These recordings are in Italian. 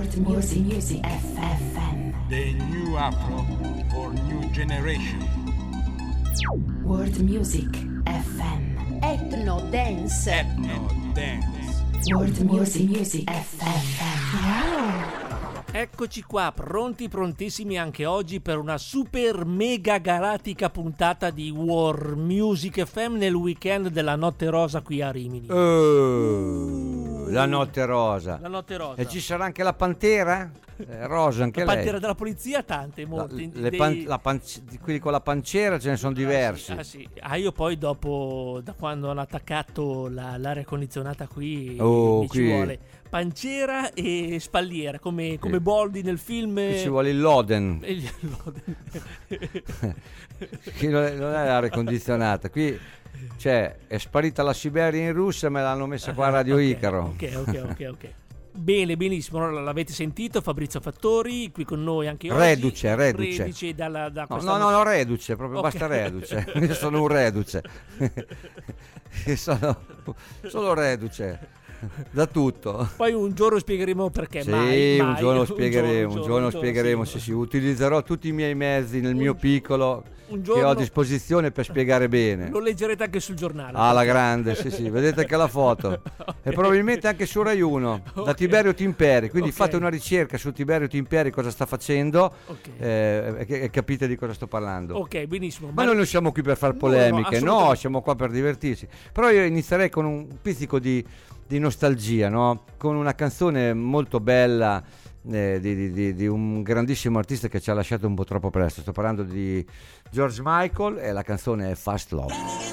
Music FM. The new Afro for new generation. World Music FM. Ethno Dance. Ethno Dance. World Music FM. Wow. Eccoci qua, prontissimi anche oggi per una super mega galattica puntata di World Music FM nel weekend della Notte Rosa qui a Rimini. La Notte Rosa. La Notte Rosa. E ci sarà anche la Pantera? Rosa anche la lei. Pantera della polizia, tante, molte. Quelli con la panciera ce ne sono diversi. Sì. Io poi dopo, da quando hanno attaccato l'aria condizionata qui, qui ci vuole panciera e spalliera, come Boldi nel film. Qui ci vuole il Loden. Qui non è l'aria condizionata. Qui è sparita la Siberia in Russia, me l'hanno messa qua a Radio Icaro. Ok. Bene, benissimo, l'avete sentito, Fabrizio Fattori qui con noi anche oggi. Reduce da no, reduce, proprio okay. Basta reduce. Io sono un reduce. Solo reduce da tutto. Poi un giorno spiegheremo perché. Sì, mai, un giorno spiegheremo. Sì, utilizzerò tutti i miei mezzi nel mio piccolo che ho a disposizione per spiegare bene. Lo leggerete anche sul giornale. La grande, sì, vedete anche la foto. Okay. E probabilmente anche su Rai 1, da Tiberio Timperi. Quindi fate una ricerca su Tiberio Timperi, cosa sta facendo, e capite di cosa sto parlando. Ok, benissimo. Ma noi non siamo qui per fare polemiche, no, siamo qua per divertirsi. Però io inizierei con un pizzico di nostalgia, no? Con una canzone molto bella di un grandissimo artista che ci ha lasciato un po' troppo presto. Sto parlando di George Michael e la canzone è Fast Love.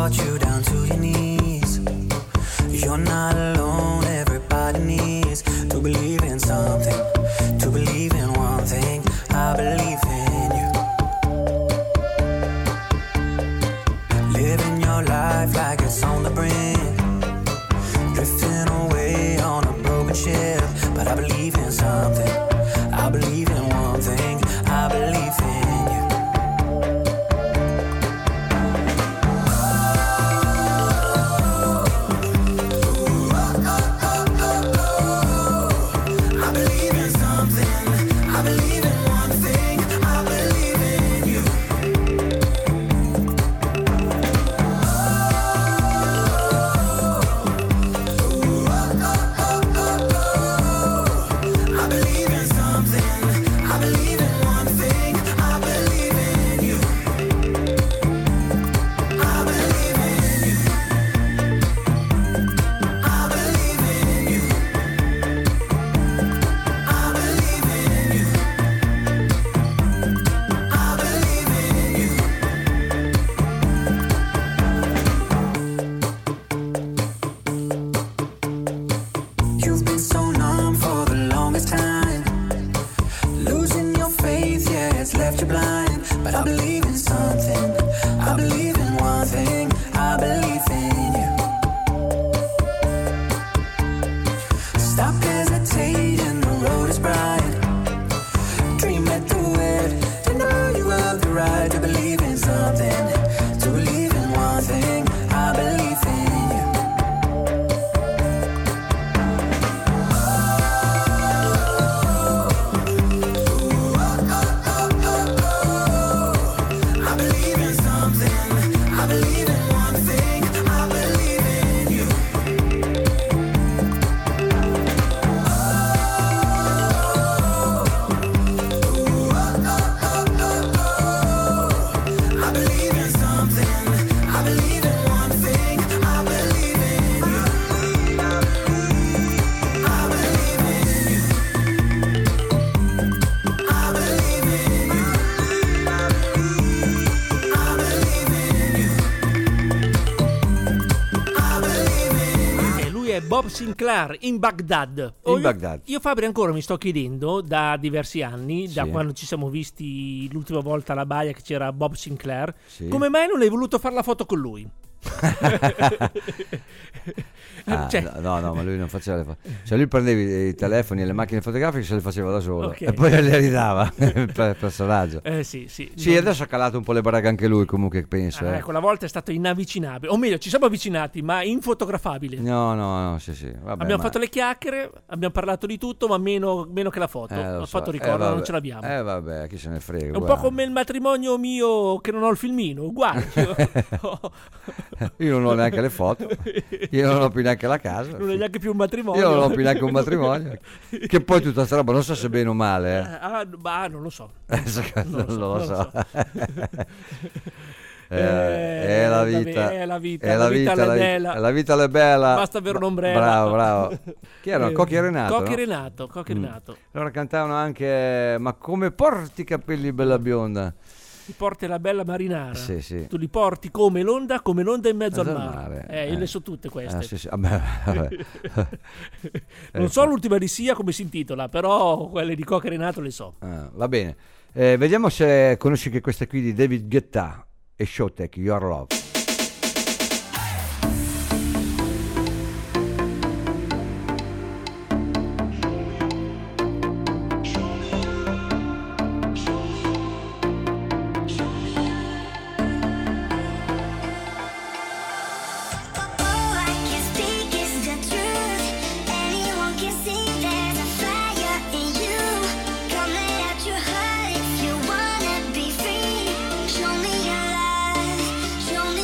brought you down to your knees. You're not alone, everybody needs to believe in something, to believe in one thing. I believe in you. Living your life like it's on the brink, drifting away on a broken ship. But I believe in something, I believe in one thing, I believe in you. I believe in something, I believe in one thing, I believe in you. I believe in something, I believe in one thing, I believe in you. I believe in you. I believe in you. I believe in you. I believe in you. You've been so numb for the longest time, losing your faith, yeah, it's left you blind. But I believe in something, I believe in one thing, I believe in you. Stop hesitating, the road is bright. Dream it through it, to know you have the right to believe in something, to believe in one thing, I believe in you. I believe in something, I believe in one thing, I believe in you. I believe in something, I believe in one thing, I believe in you. I believe in you. I believe in you. I believe in you. I believe in you. E lui è Bob Sinclair in Baghdad. In Baghdad. Io Fabri ancora mi sto chiedendo da diversi anni, da Sì. quando ci siamo visti l'ultima volta alla baia che c'era Bob Sinclair, Sì. come mai non hai voluto fare la foto con lui? Ah, Cioè, no, ma lui non faceva le foto. Cioè lui prendeva i telefoni e le macchine fotografiche, se le faceva da solo Ok. e poi le ridava per personaggio. sì. Sì, adesso ha calato un po' le baracche anche lui, comunque penso. Ecco, la volta è stato inavvicinabile, o meglio, ci siamo avvicinati, ma infotografabile. No, sì. Vabbè, Abbiamo ma- fatto le chiacchiere, abbiamo parlato di tutto, ma meno che la foto. lo La so. foto ricordo, vabbè. non ce l'abbiamo. Vabbè, chi se ne frega. È un guarda. po' come il matrimonio mio che non ho il filmino, uguale. Io non ho neanche le foto, io non ho più neanche la casa. Non è neanche più un matrimonio. Io non ho più neanche un matrimonio. Che poi tutta sta roba, non so se bene o male. Non lo so. Non lo so. È Eh, la vabbè, vita, è la vita, è la vita è bella. la vita è bella. Basta avere un ombrello. Bravo. Chi era? Cocchi e Renato. Cocchi no? Renato, Cocchi e Renato. Allora cantavano anche Ma come porti i capelli bella bionda? Ti porti la bella marinara. Sì. Tu li porti come l'onda in mezzo al Mezzo al mare. mare. Io le so tutte queste. Sì. Vabbè. Non so l'ultima di Sia come si intitola, però quelle di Cocchi e Renato le so. Va bene. Vediamo se conosci che questa qui di David Guetta e Showtek, Your Love. Show me your love, show me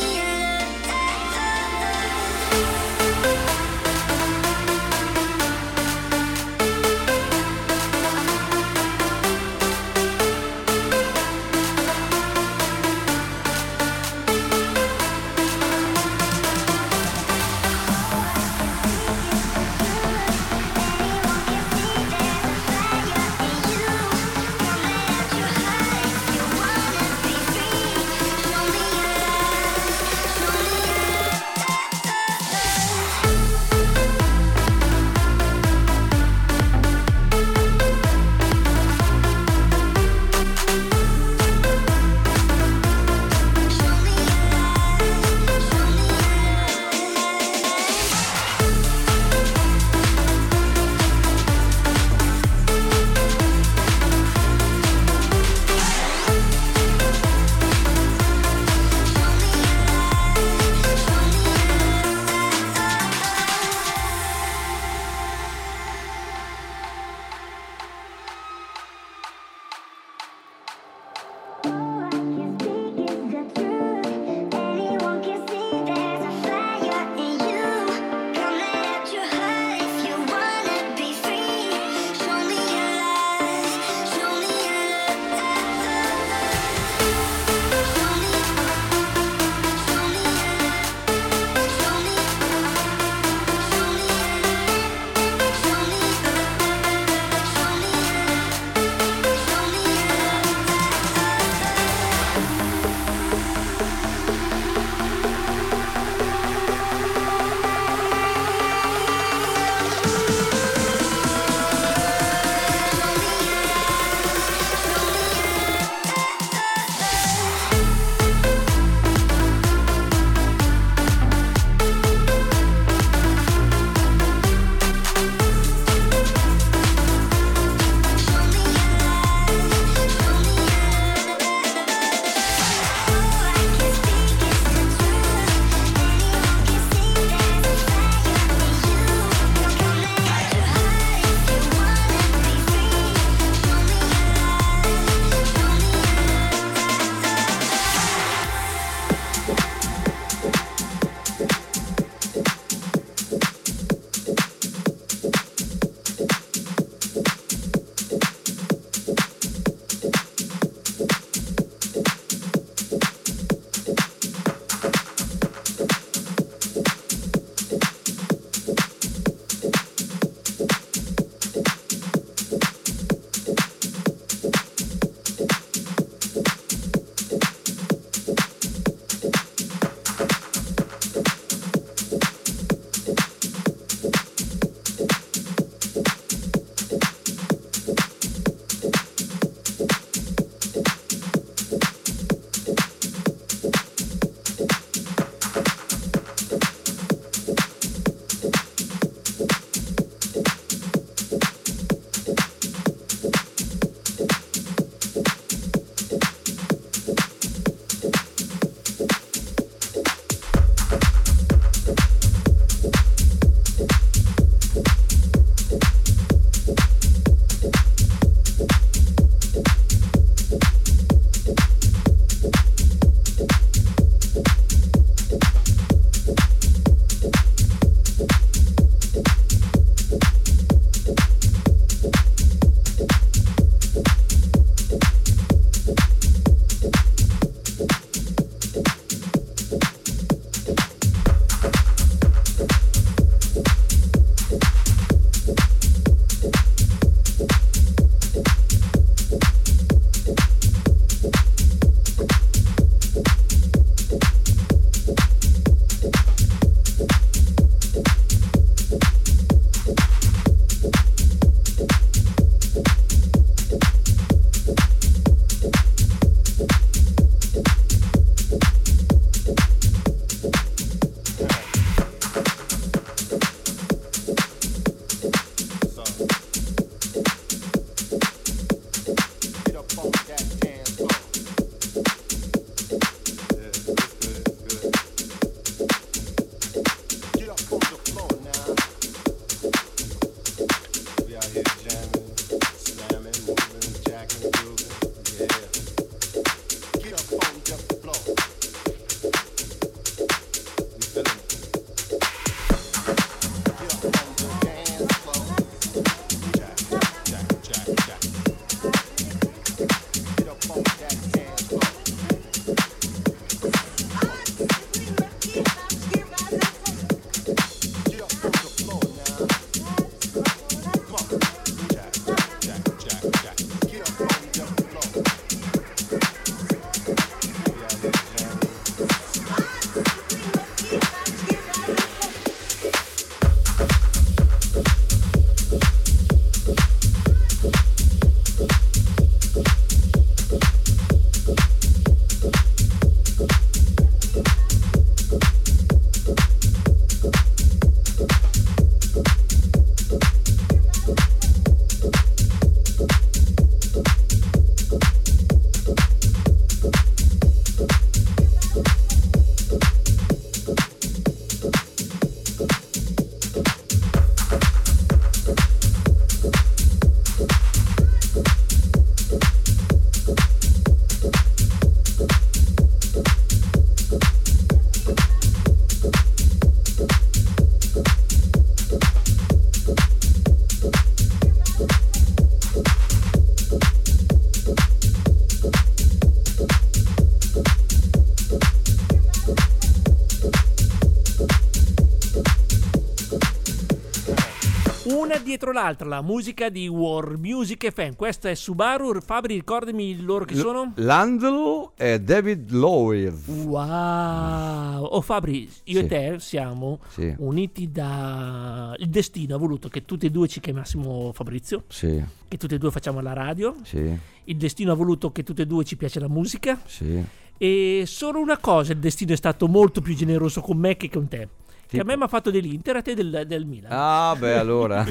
dietro l'altra la musica di World Music FM. Questa è Subaru. Fabri, ricordami loro chi sono? Landelu e David Lloyd. Wow. Oh Fabri, io Sì. e te siamo Sì. uniti da... Il destino ha voluto che tutti e due ci chiamassimo Fabrizio, Sì, che tutti e due facciamo la radio. sì, Il destino ha voluto che tutti e due ci piace la musica. sì. E solo una cosa, il destino è stato molto più generoso con me che con te. Che a me mi ha fatto dell'Inter, a te del Milan. Ah, beh, allora.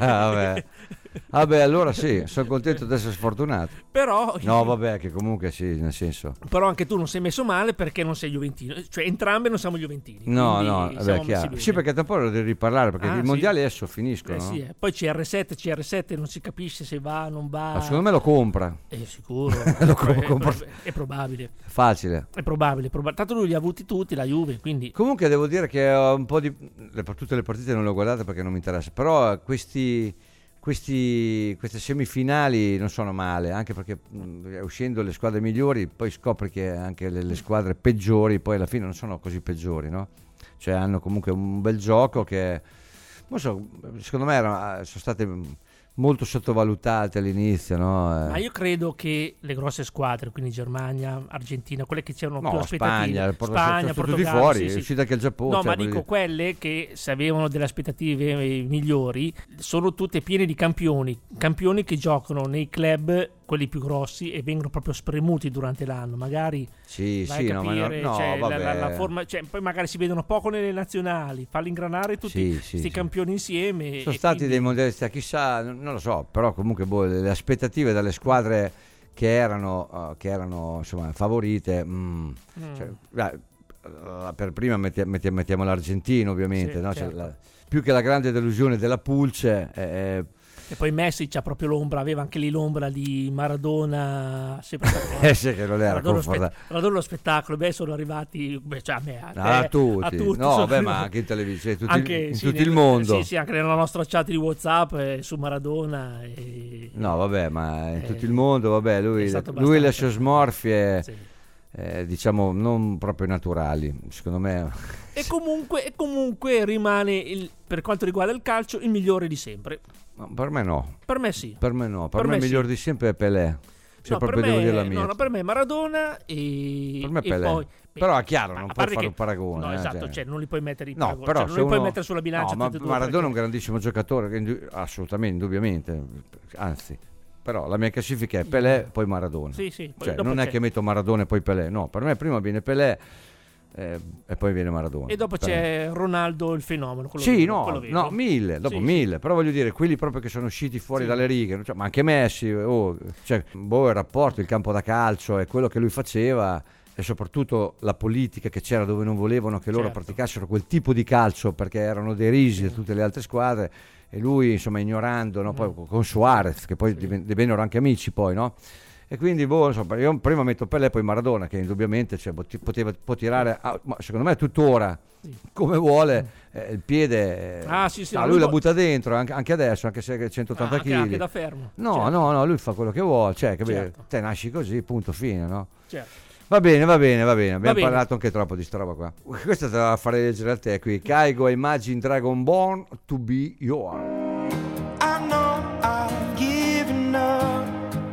Vabbè, allora sì, sono contento di essere sfortunato. Però, No, vabbè, che comunque sì, nel senso. però anche tu non sei messo male perché non sei juventino. Cioè, entrambi non siamo juventini. No, quindi no, siamo vabbè, messi chiaro. bene. Sì, perché tra un po' lo devi riparlare, perché Ah, i sì. mondiali adesso finiscono. no? Sì, Poi CR7 non si capisce se va o non va. Ma secondo me lo compra. Sicuro. Lo è, compro. è probabile. Facile. È probabile. Tanto lui li ha avuti tutti, la Juve, quindi... Comunque devo dire che ho un po' di... tutte le partite non le ho guardate perché non mi interessa, però queste semifinali non sono male, anche perché uscendo le squadre migliori poi scopri che anche le squadre peggiori poi alla fine non sono così peggiori, no? Cioè hanno comunque un bel gioco che, non so, secondo me sono state molto sottovalutate all'inizio, no? Ma io credo che le grosse squadre, quindi Germania, Argentina, quelle che c'erano più No, aspettative, Spagna, sono tutti Portogallo, fuori, sì, è sì. uscita anche il Giappone. No, cioè, ma voglio dico dire. quelle che se avevano delle aspettative migliori sono tutte piene di campioni che giocano nei club, quelli più grossi, e vengono proprio spremuti durante l'anno. Magari Sì, vai sì, a no, ma capire, no, cioè, vabbè. la forma, cioè, poi magari si vedono poco nelle nazionali, farli ingranare tutti Sì, questi sì. campioni insieme. Sono e stati quindi- dei mondialisti, chissà, non lo so, però comunque le aspettative dalle squadre che erano insomma favorite, cioè, per prima mettiamo l'Argentina ovviamente, Sì, no? certo. Cioè, più che la grande delusione della Pulce, E poi Messi c'ha proprio l'ombra, aveva anche lì l'ombra di Maradona. Sempre sì, che non era confortabile. Maradona lo spettacolo, sono arrivati cioè a me, A tutti. No, sono vabbè, ma arrivati. anche in televisione, in Sì, tutto il mondo. Sì, anche nella nostra chat di WhatsApp su Maradona. No, vabbè, ma in tutto il mondo, vabbè, è lui stato le abbastanza- sue smorfie, Sì. diciamo, non proprio naturali, secondo me. E comunque rimane, per quanto riguarda il calcio, il migliore di sempre. No, per me no. Per me sì. Per me no, per Per me il me miglior sì. di sempre è Pelé. Se No, proprio per devo me, dire la mia. no, per me Maradona e Per me e Pelé. poi, Però è chiaro, non a puoi parte fare che- un paragone. No, esatto, cioè. cioè non li puoi mettere in No, paragone, però cioè, non se li puoi uno- mettere sulla bilancia. No, ma tutti e due, Maradona è un perché- grandissimo giocatore, assolutamente, indubbiamente. Anzi, però la mia classifica è Pelé, poi Maradona. Sì, sì, poi Cioè, dopo non è c'è- che metto Maradona e poi Pelé, no, per me prima viene Pelé e poi viene Maradona. E dopo Per me. c'è Ronaldo il fenomeno. Quello Sì, vero, no, quello vero. no, 1000, dopo Sì, 1000, però voglio dire, quelli proprio che sono usciti fuori Sì. dalle righe, cioè, ma anche Messi, cioè, il rapporto, il campo da calcio e quello che lui faceva e soprattutto la politica che c'era dove non volevano che loro Certo. praticassero quel tipo di calcio perché erano derisi da tutte le altre squadre e lui insomma ignorando, no? Poi con Suarez che poi divennero anche amici poi, no? E quindi insomma, io prima metto Pelé poi Maradona che indubbiamente cioè, può tirare, ma secondo me tuttora come vuole il piede, Sì, lui lui la può- butta dentro anche adesso, anche se è 180 kg. anche da fermo. No, certo, no, lui fa quello che vuole, cioè, Certo. te nasci così, punto fine, no? certo. Va bene, abbiamo bene. parlato anche troppo di sta roba qua. Questa te la farei leggere a te qui. Kaigo Imagine Dragon Born to be your. I know I've given up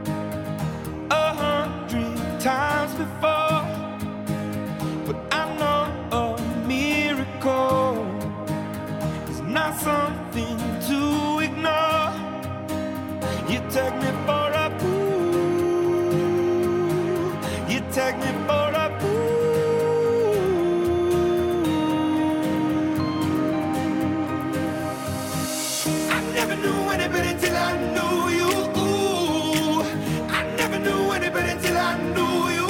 100 times before, but I know a miracle is not something to ignore. You take me for a fool, you take me for a fool. I never knew anybody till I knew you. I never knew anybody till I knew you.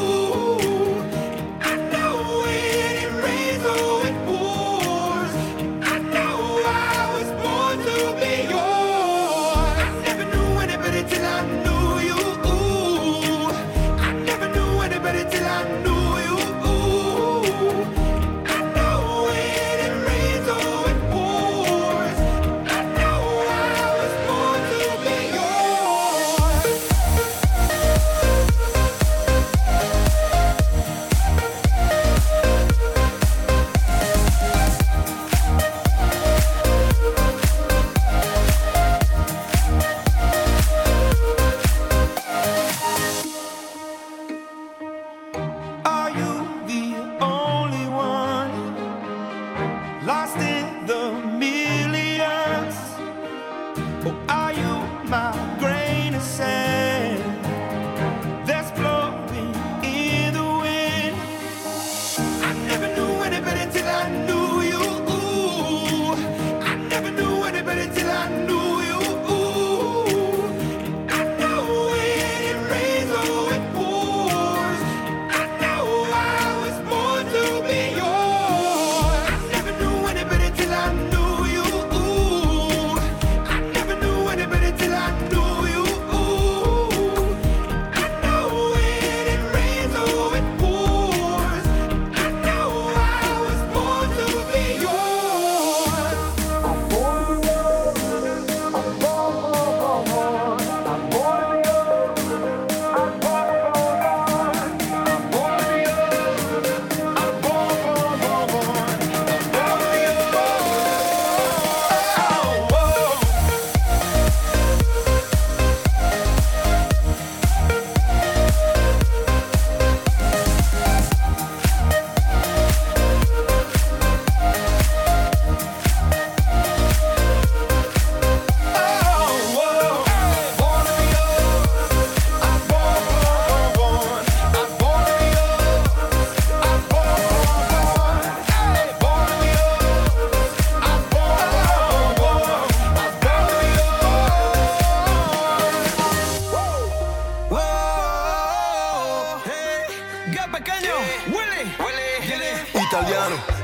I know when it rains or it pours. I know I was born to be yours. I never knew anybody till I knew you. I never knew anybody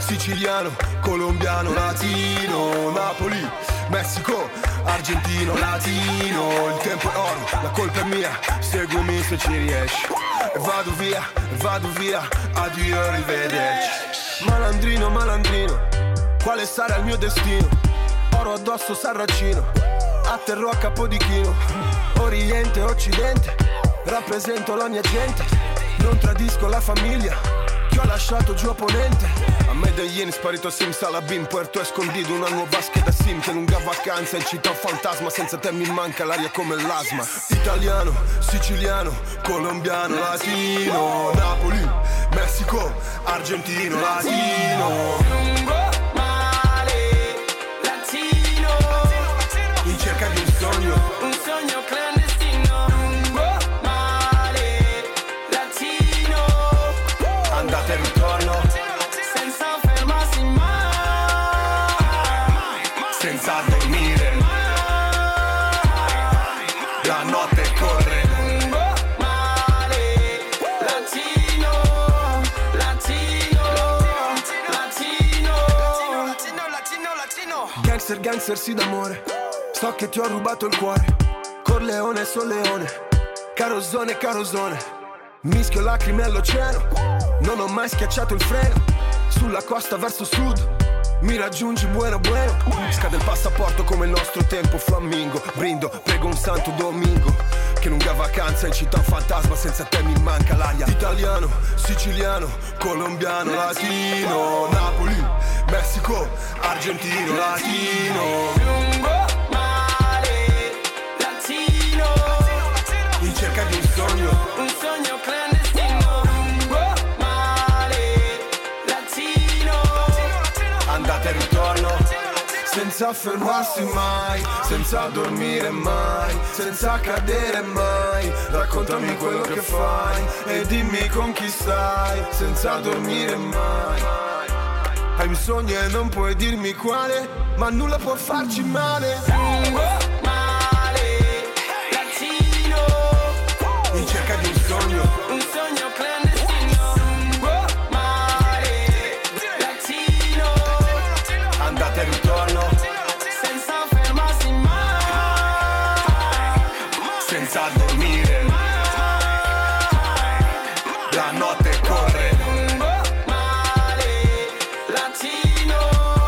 siciliano, colombiano, latino, Napoli, Messico, argentino, latino. Il tempo è oro, la colpa è mia, seguimi se ci riesci. E vado via, addio, arrivederci. Malandrino, malandrino, quale sarà il mio destino? Oro addosso, sarracino, atterrò a Capodichino. Oriente, Occidente, rappresento la mia gente. Non tradisco la famiglia che ho lasciato giù a Ponente. A Medellin sparito Simsalabim, Puerto Escondido, una nuova scheda SIM. Che lunga vacanza in città fantasma, senza te mi manca l'aria come l'asma. Italiano, siciliano, colombiano, latino, Napoli, Messico, argentino, latino. In cerca di un sogno clandestino, male, latino, andate e ritorno, senza fermarsi mai, senza dormire, la notte corre, male, latino, gangster, gangster sì d'amore. So che ti ho rubato il cuore, Corleone, Solleone, carosone, carosone. Mischio lacrime all'oceano, non ho mai schiacciato il freno. Sulla costa verso sud, mi raggiungi buono buono. Scade il passaporto come il nostro tempo flammingo. Brindo, prego un santo domingo. Che lunga vacanza in città fantasma, senza te mi manca l'aria. Italiano, siciliano, colombiano, latino, Napoli, Messico, argentino, latino. In cerca di un sogno clandestino, male, latino, andate e ritorno, senza fermarsi mai, senza dormire mai, senza cadere mai. Raccontami quello che fai e dimmi con chi stai, senza dormire mai. Hai un sogno e non puoi dirmi quale, ma nulla può farci male. In cerca di un sogno clandestino, male, latino, andate e ritorno, senza fermarsi mai, senza dormire, la notte corre, male, latino,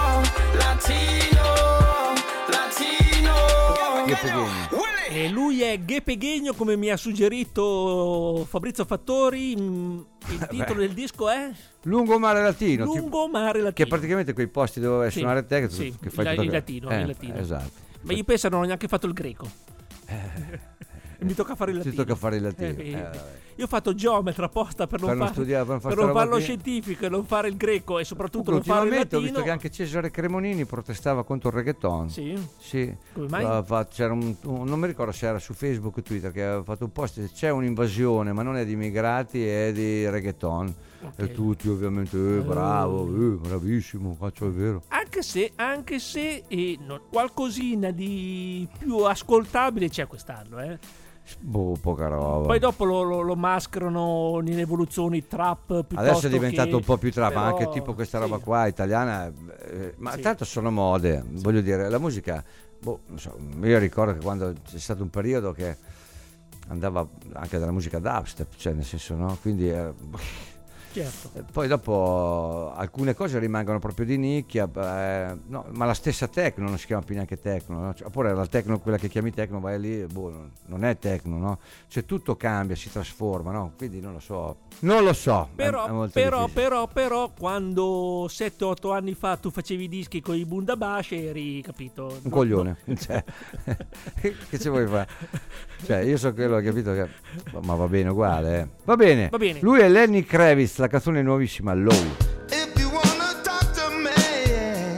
E lui è Ghepeghegno, come mi ha suggerito Fabrizio Fattori. Il titolo del disco è Lungomare Latino. Lungomare Latino, che è praticamente quei posti dove sì, suonare te che, sì, che fai il latino. Esatto. Ma io penso non ho neanche fatto il greco. Mi tocca fare il latino. Ti tocca fare il latino. Io ho fatto geometra apposta per non farlo scientifico e non fare il greco e soprattutto non fare il latino. Ho visto che anche Cesare Cremonini protestava contro il reggaeton. Sì. Come mai? C'era non mi ricordo se era su Facebook o Twitter, che aveva fatto un post: c'è un'invasione, ma non è di immigrati, è di reggaeton. Okay. E tutti ovviamente bravo, bravissimo, faccio è vero. Anche se qualcosina di più ascoltabile c'è quest'anno, poca roba. Poi dopo lo mascherano in evoluzioni trap piuttosto. Adesso è diventato un po' più trap, però, anche tipo questa roba qua italiana, ma tanto sono mode, voglio dire, la musica, non so, io ricordo che quando c'è stato un periodo che andava anche della musica dubstep, cioè nel senso, no? Quindi certo. Poi dopo alcune cose rimangono proprio di nicchia, no, ma la stessa techno non si chiama più neanche techno, no? Oppure la techno, quella che chiami techno, vai lì, non è techno, no? Cioè tutto cambia, si trasforma, no? Quindi non lo so. Però quando 7-8 anni fa tu facevi dischi con i Bundabash eri, capito? Un coglione. Cioè, che ci vuoi fare? Cioè, io so quello, ho capito che, ma va bene uguale. Va bene. Lui è Lenny Kravitz, la canzone nuovissima Low. If you wanna talk to me,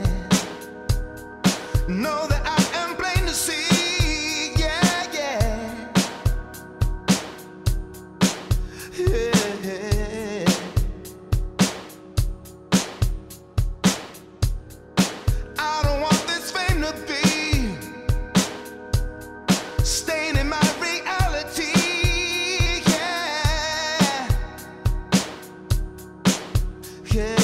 know that I am plain to see, yeah, yeah. I don't want this fame to be staying in my reality. Yeah.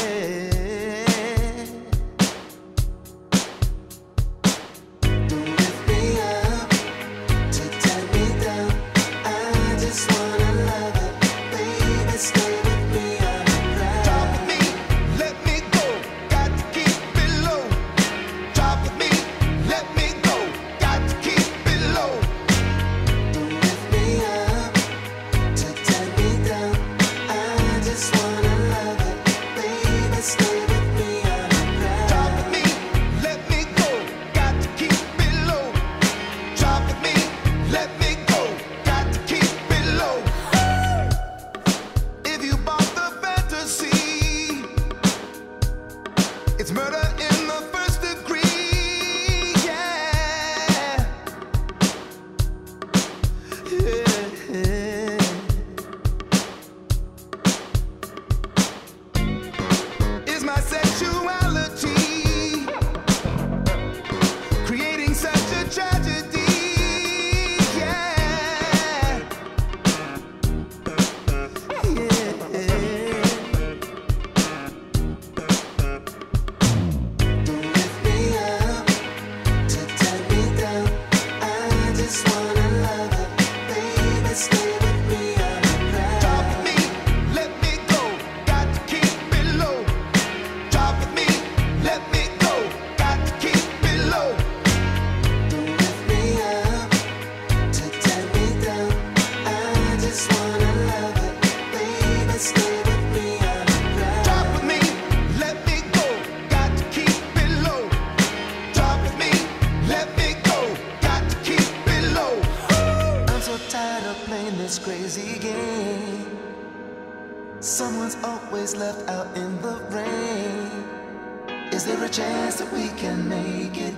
just wanna love it, baby, stay with me underground. Drop with me, let me go. Got to keep it low. Drop with me, let me go. Got to keep it low. I'm so tired of playing this crazy game. Someone's always left out in the rain. Is there a chance that we can make it?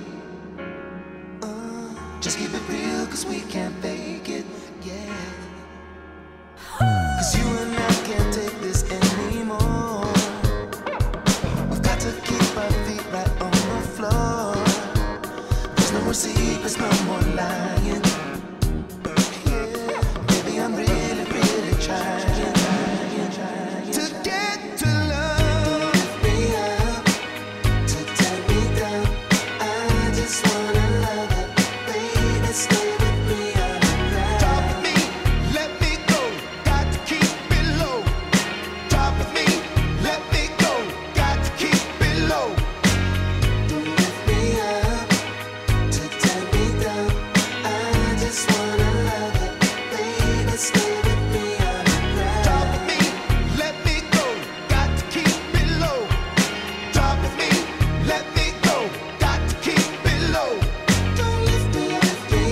Just keep it real, cause we can't fake it, yeah. Cause you and I can't take this anymore. We've got to keep our feet right on the floor. There's no more secrets, no more lying. Yeah, baby, I'm really, really trying To get to love. lift me up, to turn me down. I just wanna love it, baby, stay with me underground. Drop with me, let me go. Got to keep it low. Drop with me, let me go. Got to keep it low. Lift me up, to turn me down. I just wanna love it, baby, stay with me underground. Drop with me, let me go. Got to keep it low. Drop with me, let me go. Got to keep it low. Don't lift me up,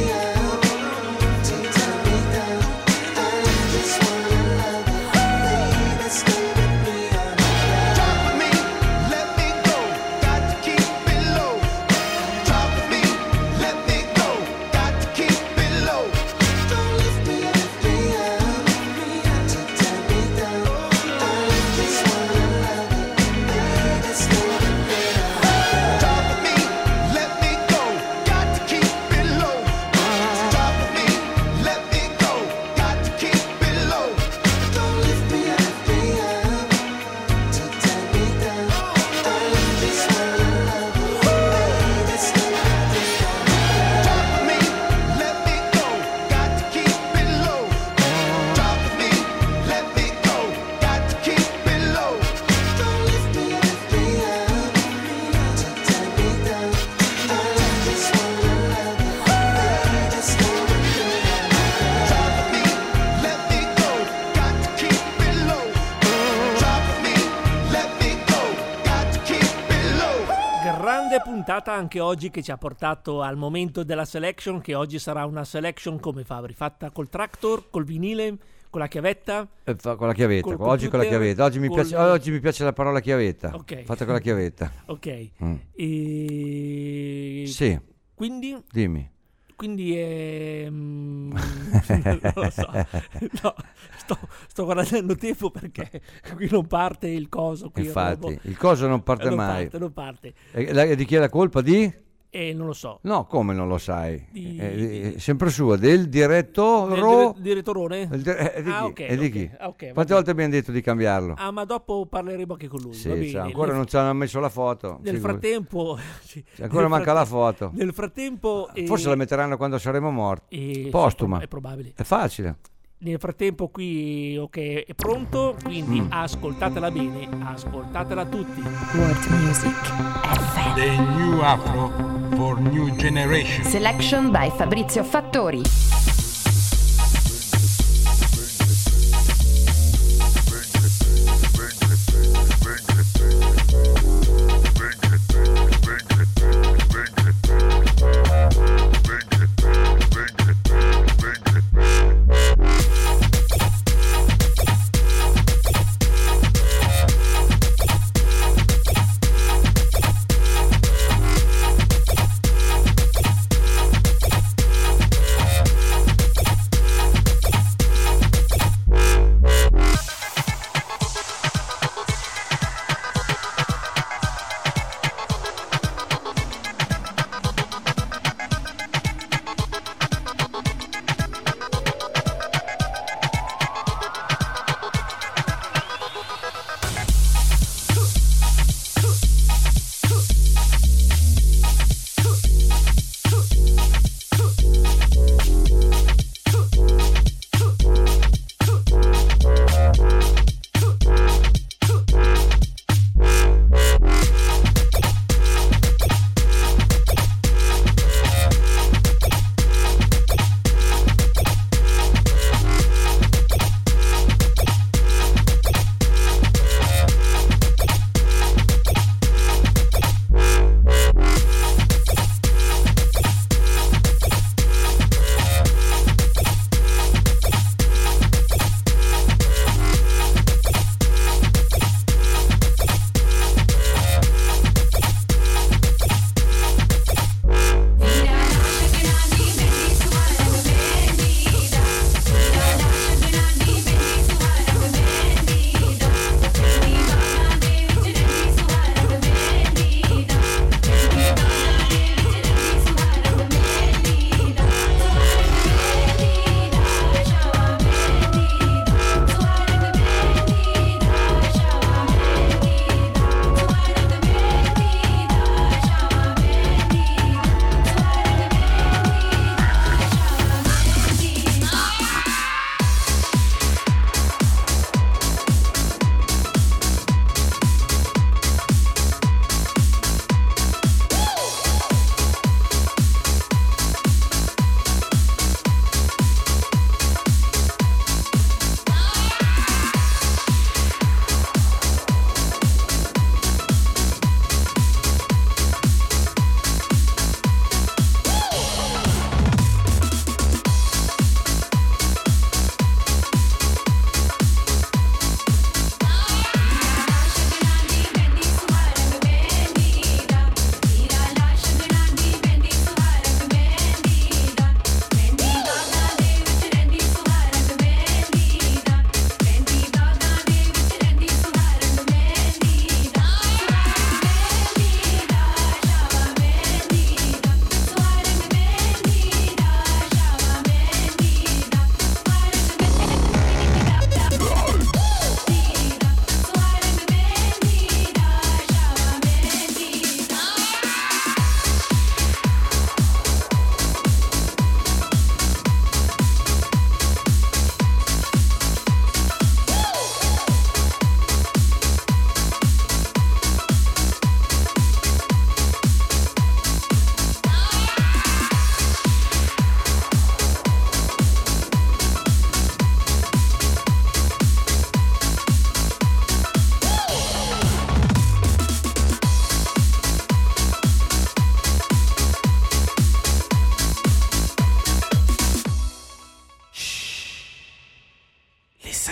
to turn me down. I just wanna love it, baby, stay with me underground. Drop with me, let me go. Got to keep it low. Drop with me, let me go. Got to keep it low. Don't lift me up, to turn me down. I just wanna love it, baby, stay with me underground. Drop with me, let me go. Got to keep it low. Drop with me, let me go. Got to keep it low. Don't lift me up, to turn me down. I just wanna love it, baby, stay with me underground. Drop with me, let me go. Got to keep it low. Drop with me, let me go. Got to keep it low. Don't lift me up, to turn me down. I just wanna love it, baby, stay with me underground. Drop with me, let me go. Got to keep it low. Drop with me, let me go. Got to keep it low. Grande puntata anche oggi che ci ha portato al momento della selection, che oggi sarà una selection come Fabri, fatta col tractor, col vinile, con la chiavetta. Con la chiavetta, Col oggi con la computer, chiavetta. Oggi mi, col- piace, oggi mi piace la parola chiavetta. Ok. Fatta con la chiavetta. Ok. Mm. E... Sì, Quindi dimmi. è... non lo so. No, sto guardando tempo perché qui non parte il coso. Qui Infatti, il coso non parte mai. Non parte. E di chi è la colpa? Di? E non lo so. No, come non lo sai? Di- È sempre sua, del direttore? Direttorone? Di chi? Ah, ok, E di ok, chi? ok, va Quante bene. volte abbiamo detto di cambiarlo? Ah, ma dopo parleremo anche con lui. va Sì, bene. ancora non ci hanno messo la foto. Nel figurati. frattempo... sì, Ancora nel manca la foto. Nel frattempo... Forse la metteranno quando saremo morti. Postuma. È probabile. È facile. Nel frattempo qui, ok, è pronto, quindi ascoltatela bene, ascoltatela tutti. World Music FM. The new Afro for new generation. Selection by Fabrizio Fattori. Mix.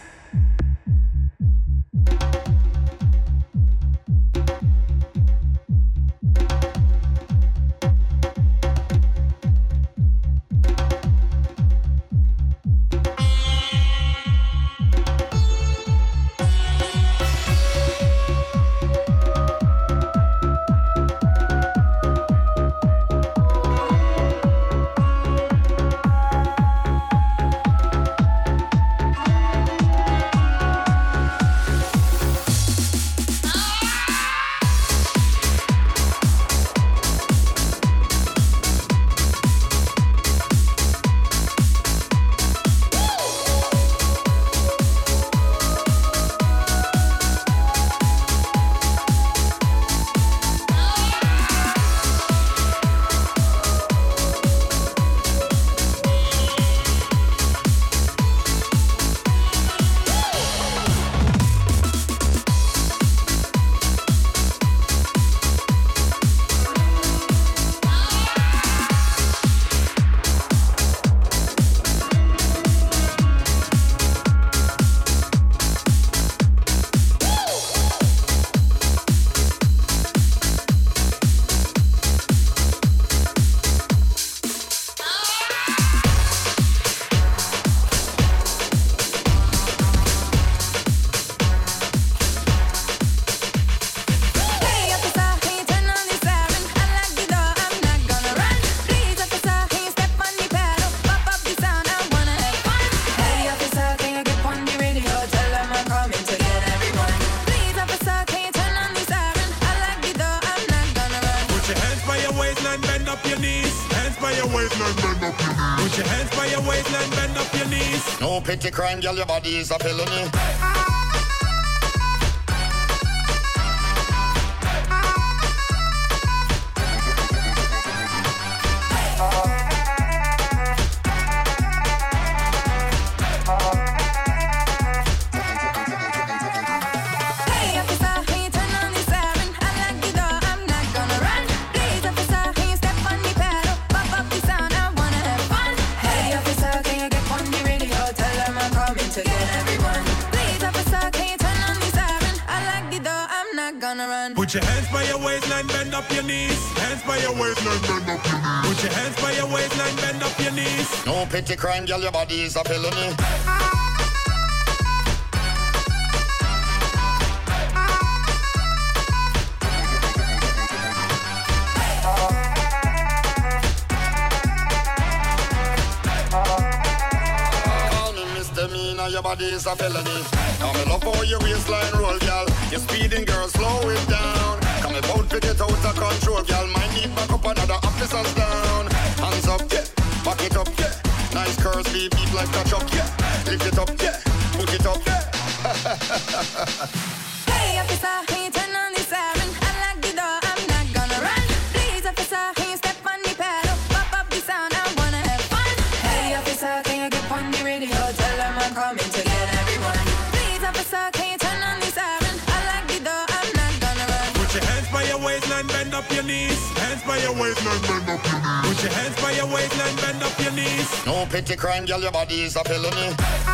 No petty crime, girl, your body is a felony. Put your hands by your waistline, bend up your knees. Hands by your waistline, bend up your knees. Put your hands by your waistline, bend up your knees. No petty crime, girl, your body is a felony. Your body is a felony. Come and love how your waistline roll, girl. You're speeding, girl, slow it down. Come about to get out of control, girl. Might need back up another officers down. Hands up, yeah. Back it up, yeah. Nice curves, beat like a truck, yeah. Lift it up, yeah. Put it up, yeah. Hey, officer, can you turn on the siren? I like the door, I'm not gonna run. Please, officer, can you step on the pedal? Pop up the sound, I wanna have fun. Hey, officer, can you get on the radio? Tell them I'm coming to get everyone. Please, officer, can you turn on the siren? I like the door, I'm not gonna run. Put your hands by your waistline, bend up your knees. Hands by your waistline, bend up your knees. Put your hands by your waistline, bend up your knees. No petty crime, girl, your body is a felony.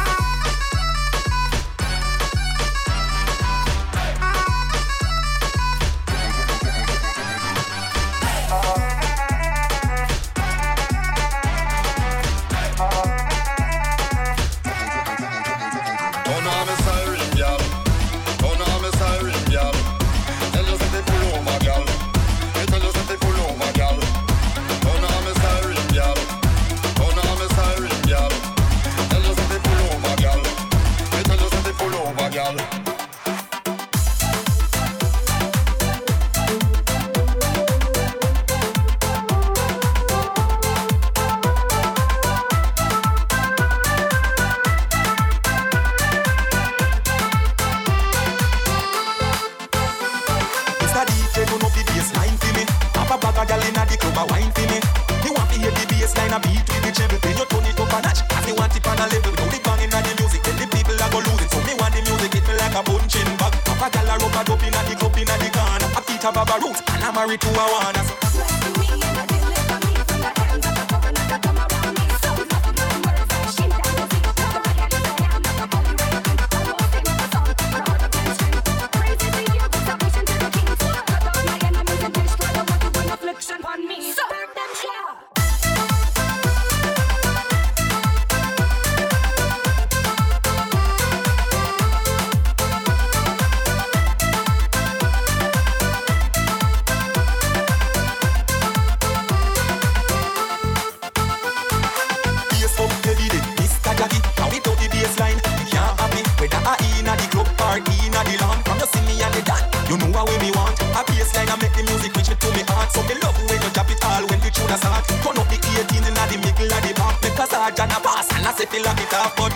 Married to a one. Jana pass and I say feel like it up, but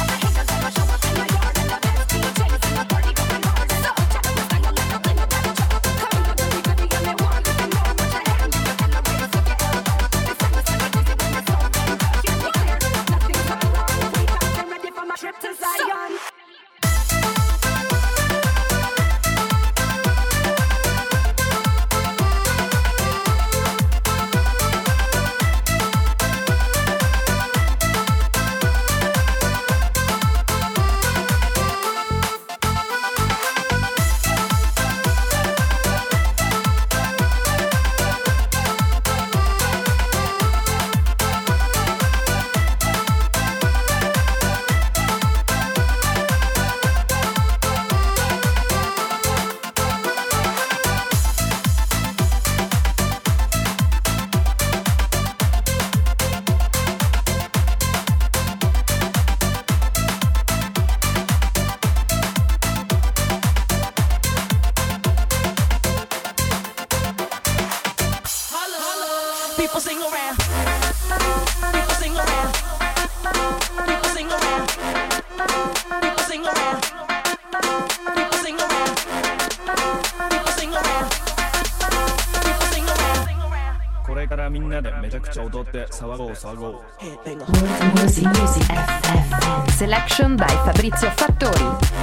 People sing around. People sing around. People sing around. People sing around. People sing around. People sing around. People sing around. これからみんなでめちゃくちゃ踊って騒ごう騒ごう。 Music FM. Selection by Fabrizio Fattori.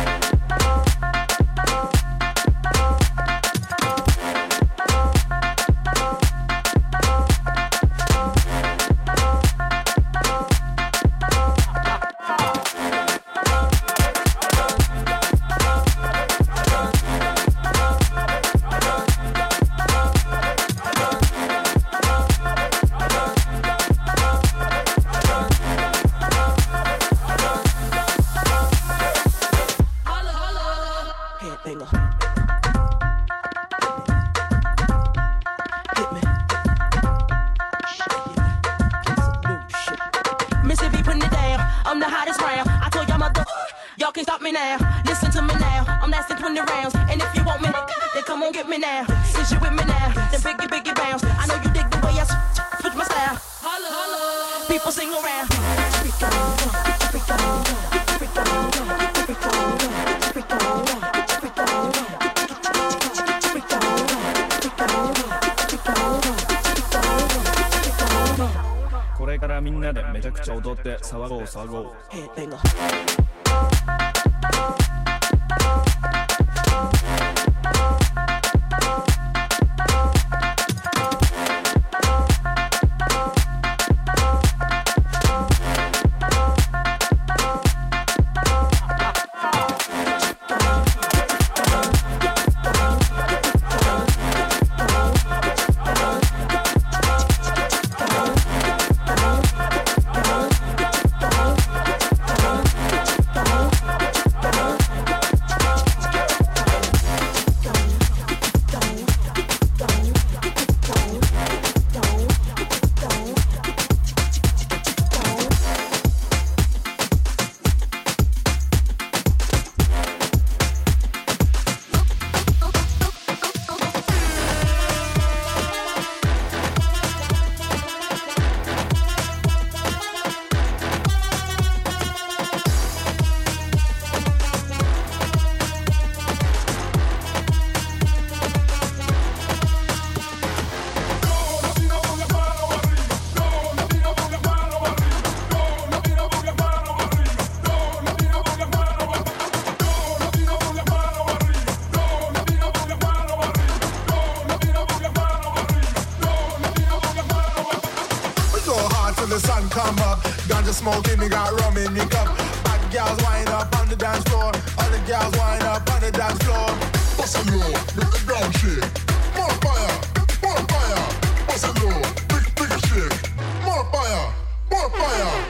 Mississippi putting it down. I'm the hottest round. I told y'all mother, y'all can't stop me now. Listen to me now. I'm lasting 20 rounds. And if you want me, then come on get me now. Since you with me now, then biggie bounce. I know you dig the way I switch my style. People sing around. Headbanger. これからみんなでめちゃくちゃ踊って騒ごう騒ごう。 Headbanger. The sun come up, ganja smoking, they got rum in the cup. Bad girls wind up on the dance floor, other girls wind up on the dance floor. Bossa low, make the ground shake. More fire, more fire. Bossa low, big shake. More fire, more fire.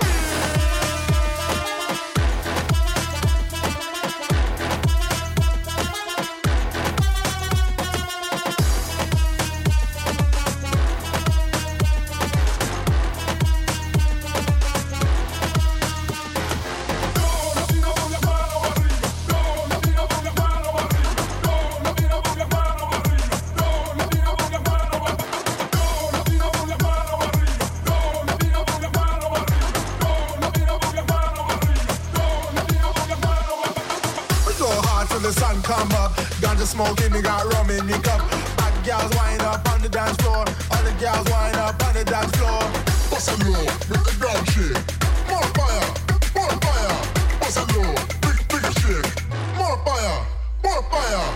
the sun come up. Ganja smoking, me got rum in me cup. Bad girls wind up on the dance floor. All the girls wind up on the dance floor. Bossa low, make the ground shake. More fire, more fire. Bossa low, big shake. More fire, more fire.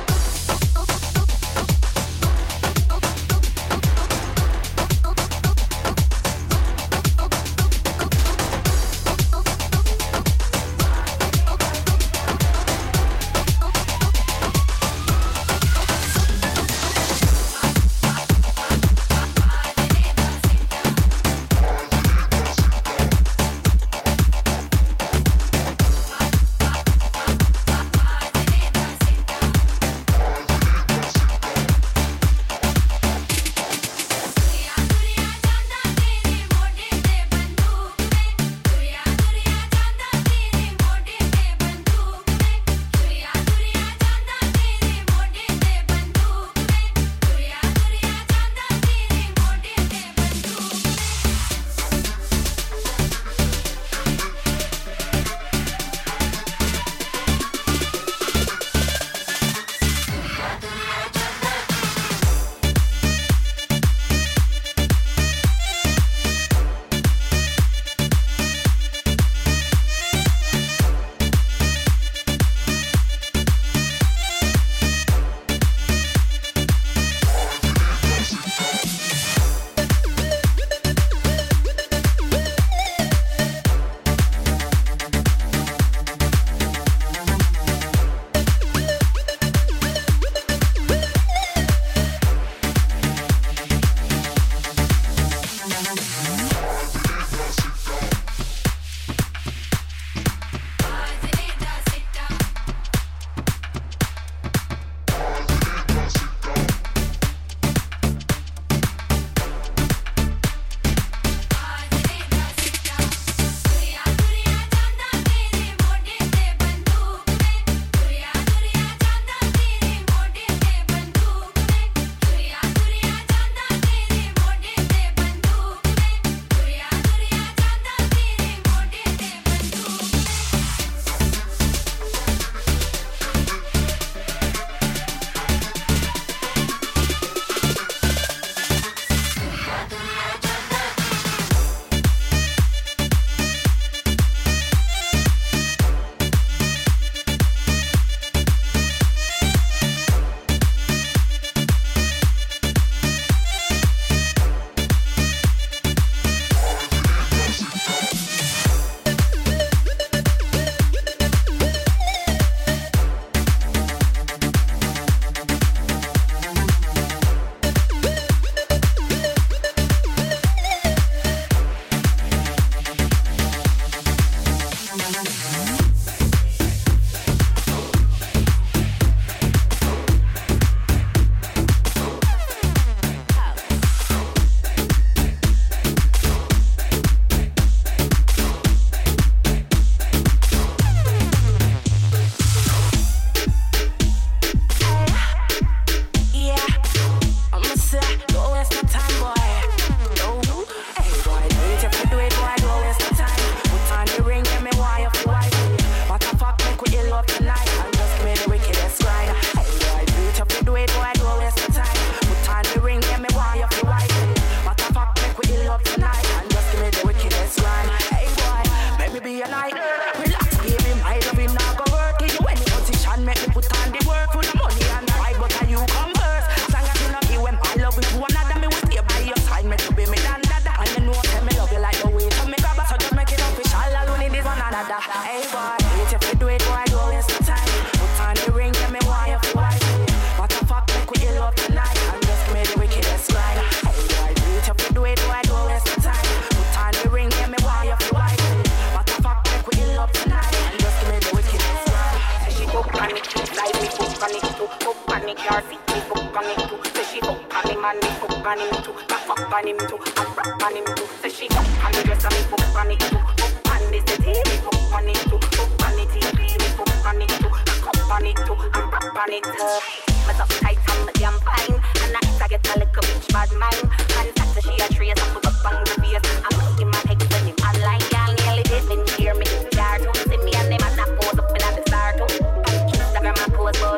Instagram, I pose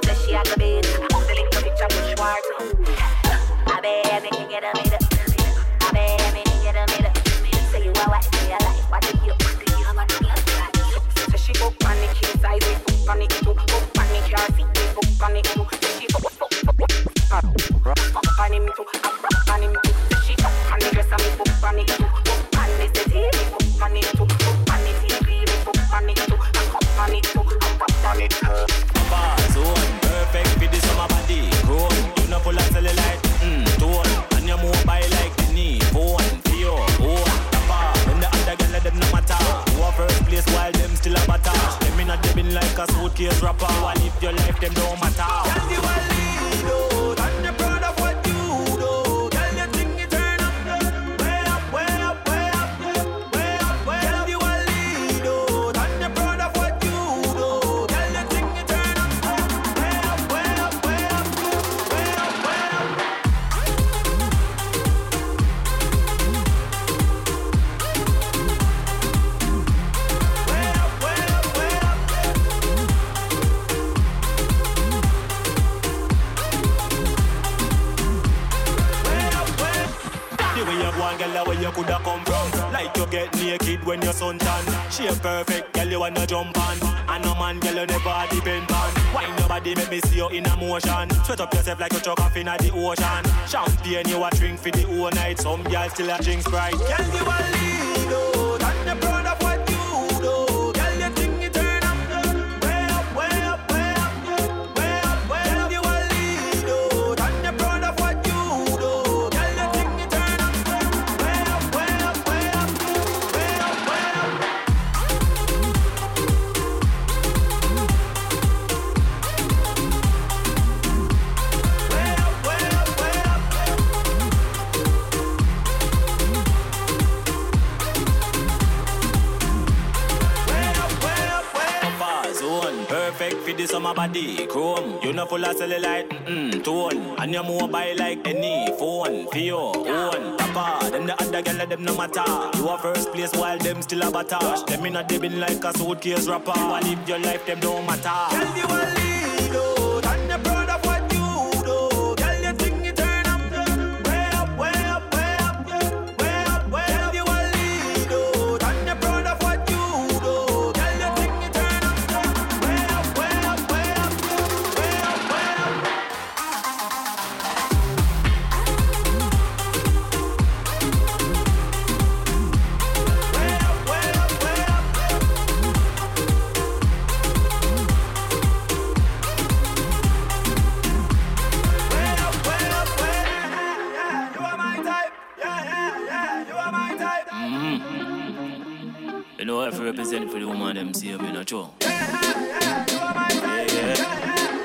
size, me fuck on it too. Fuck on it, car seat, me fuck on it too. She fuck on him too. I fuck on him too. She fuck on the dress and me fuck on it too. Fuck on the settee, me fuck on it too. Fuck on the TV, me fuck on it too. I fuck on it too. I fuck on it too. Zone, perfect for the summer body. Grown, you know full of cellulite. Tone, and you move by like the knee. Phone, feel, tapa. When the other girl let them no matter. Who are first place while them still a batter. Them in a dipping like a suitcase rapper. You a live your life, them don't matter. Girl, you a lead out, and you're proud of what you do. Girl, you think you turn up, way up, way up, way up, way up, way up. Girl, you a lead out, and you're proud of what you do. Girl, you think you turn up, way up, way up, way up, way up, way up. The way you go and girl, where you coulda come from. Like you get naked when you're suntan. She a perfect girl, you wanna jump on. And no man, girl, you never depend on. Wine your body, make me see you in a motion. Sweat up yourself like you chuck off in the ocean. Champagne you a drink for the whole night. Some girl still a drink Sprite. Girl, you a lead out, and you're proud of what you do. Girl, you think you turn up, way up, way up, way up, way up, way up. Girl, you a lead out, and you're proud of what you do. Girl, you think you turn up, way up, way up, way up, way up, way up. Zone, perfect for the summer body. Chrome, you know full of cellulite. Tone, and you mobile like any phone. For your own, tapa. Then the other girl let them no matter. You are first place while them still a batter. Them in a dipping like a suitcase rapper. You a live your life, them don't matter. Girl, you a lead out, and you're proud of what you do. Girl, you think you turn up, way up, way up, way up, way up, way up. Girl, you a lead out, and you're proud of what you do. Girl, you think you turn up, way up, way up, way up, way up, way up. You know, if you represent for the woman, them see me not sure. Yeah, yeah.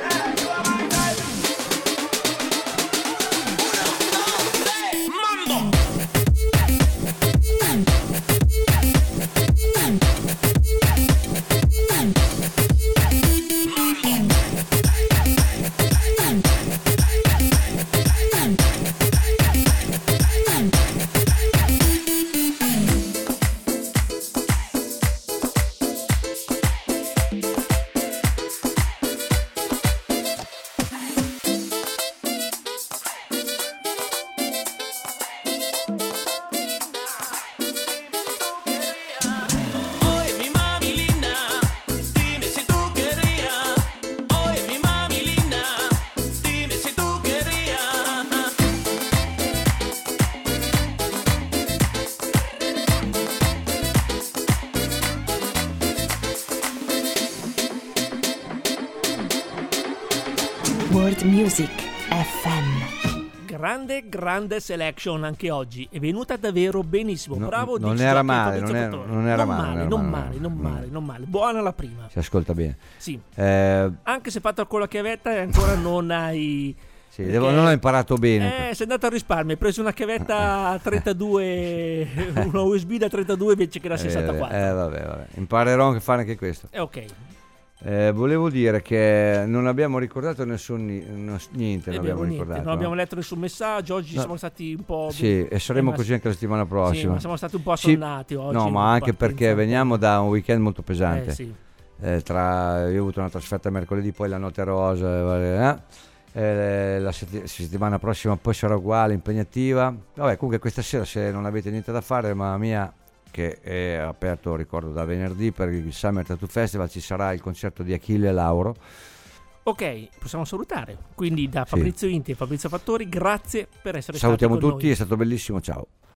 World Music FM. Grande selection anche oggi, è venuta davvero benissimo. Bravo, non Dici era Jockey, male, Fabrizio non era male, non male. Buona la prima. Si ascolta bene. Sì. Anche se fatto con la chiavetta e ancora non hai. Sì, non ho imparato bene. Sei andato a risparmio, hai preso una chiavetta a 32, una USB da 32 invece che da 64. Vabbè. Imparerò a fare anche questo. Ok. Volevo dire che non abbiamo ricordato niente, non abbiamo letto nessun messaggio. Oggi siamo stati un po'. Sì, e saremo così anche la settimana prossima. Sì, ma siamo stati un po' assonnati oggi. No, ma anche perché veniamo da un weekend molto pesante. Sì. Io ho avuto una trasferta mercoledì, poi la notte rosa. La settimana prossima poi sarà uguale, impegnativa. Vabbè, comunque questa sera, se non avete niente da fare, mamma mia, che è aperto, ricordo, da venerdì per il Summer Tattoo Festival. Ci sarà il concerto di Achille Lauro. Ok, possiamo salutare. Quindi da Fabrizio Inti e Fabrizio Fattori, grazie per essere stati Salutiamo con tutti, noi. è stato bellissimo, ciao.